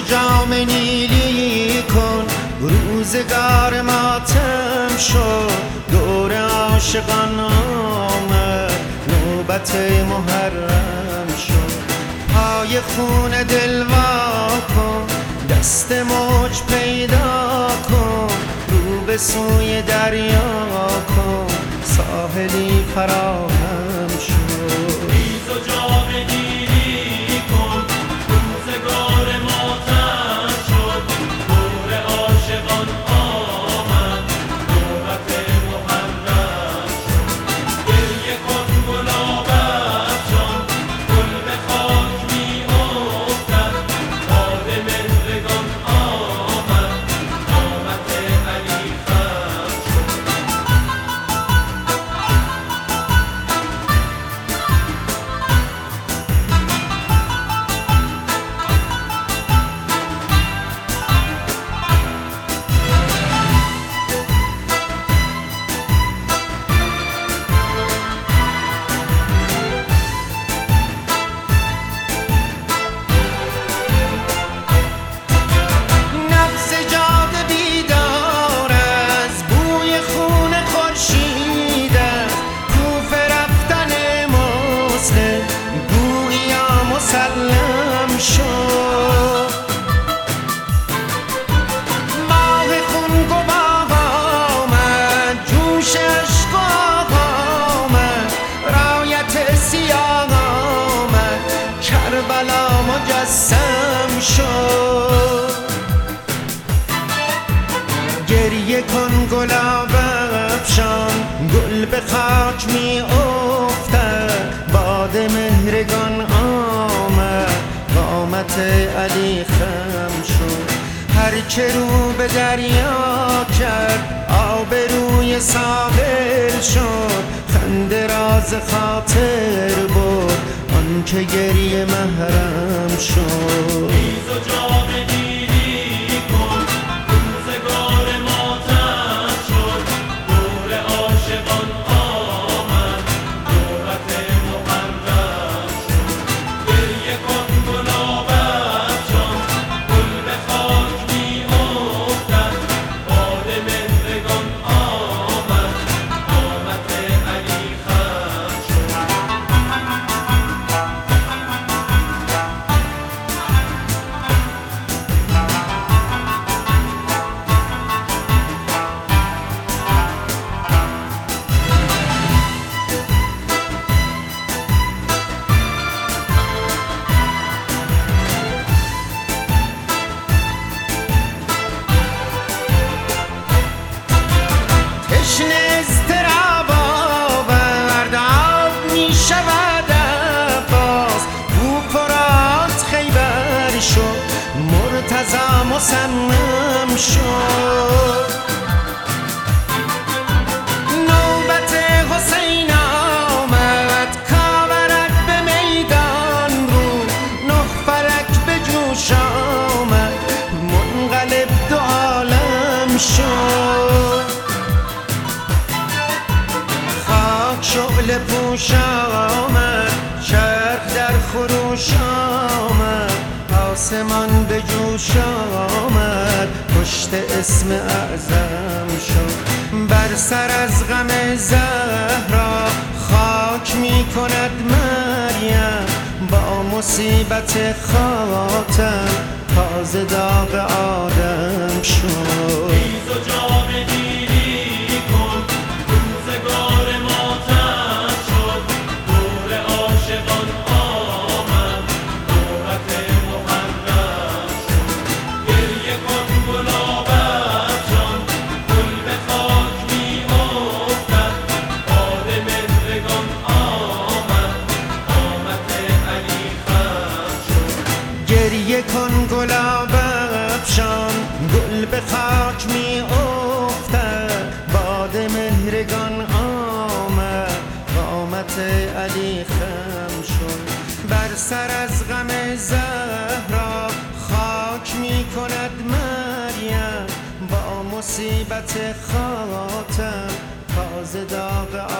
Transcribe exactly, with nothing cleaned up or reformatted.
جام نیلی کن، روزگار ماتم شد، دور عاشقان آمد، نوبت محرم شد. پای خون دل وا کن، دست موج پیدا کن، رو به سوی دریا کن، ساحلی فراهم شد. ریز و جام نیلی کن، روزگار ماتم شد، دور عاشقان آمد، نوبت محرم شد. گریه کن گلاب افشان، گل به خاک می افتد، باد مهرگان آمد، قامت علی خم شد. مسلم شد ماه خون گواه آمد، جوش عشق آمد، رایت سیاه آمد، کربلا مجسم شد. گریه کن گلاب افشان، گل به خاک می افتد، باد مهرگان آمد، قامت علی خم شد. هر که رو به دریا کرد، آب روی ساحل شد، خنده راز خاطر بود، آن که گریه محرم شد. ریز و جام نیلی کن، روزگار ماتم شد، دور عاشقان آمد، نوبت محرم شد. گریه کن گلاب افشان، گل به خاک می افتد، باد مهرگان آمد، قامت علی خم شد. تشنه اضطراب آورد، آب می شود عباس، او فرات خیبر شد، مرتضی مصمم شد. نوبت حسین آمد، کاورک به میدان رو، نه فلک به جوش آمد، منقلب دو عالم شد. شعله پوش آمد، چرخ در خروش آمد، آسمان به جوش آمد، پشت اسم اعظم شد. بر سر از غم زهرا خاک می کند مریم، با مصیبت خاتم تازه داغ آدم شد. ریز و جام نیلی کن، روزگار ماتم شد، دور عاشقان آمد، نوبت محرم شد. گریه کن گلاب افشان، گل به خاک می افتد، باد مهرگان آمد، قامت علی خم شد. گریه کن گلاب افشان، گل به خاک می افتد، باد مهرگان آمد، قامت علی خم شد. بر سر از غم زهرا خاک می کند مریم، با مصیبت خاتم تازه داغ